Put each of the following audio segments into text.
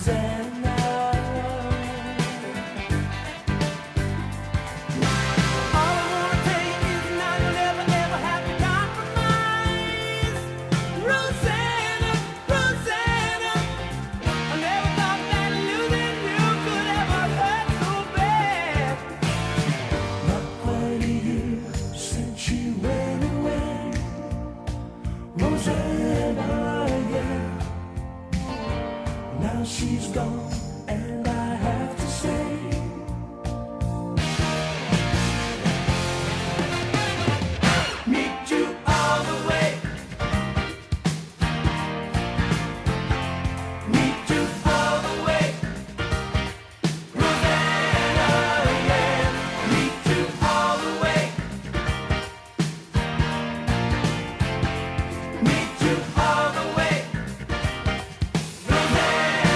Rosanna. All I wanna tell you is now you'll never ever have to compromise. Rosanna, Rosanna, I never thought that losing you could ever hurt so bad. Not quite a year since she went away, Rosanna, yeah. Now she's gone, and I have to say, meet you all the way, meet you all the way, Rosanna, yeah. Meet you all the way, meet you all the way, Rosanna,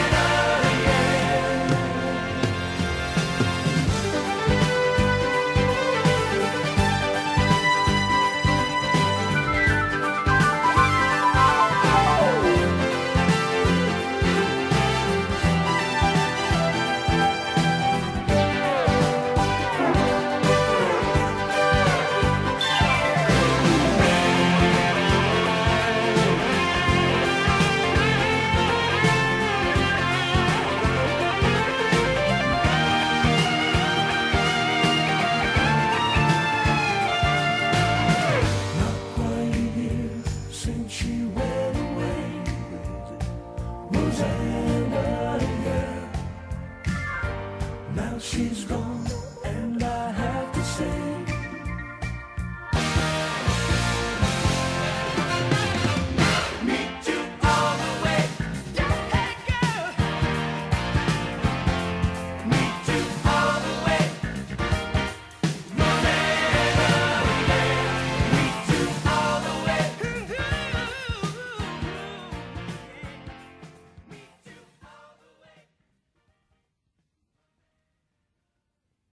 not quite a year since she went away, Rosanna, yeah. Now she's gone,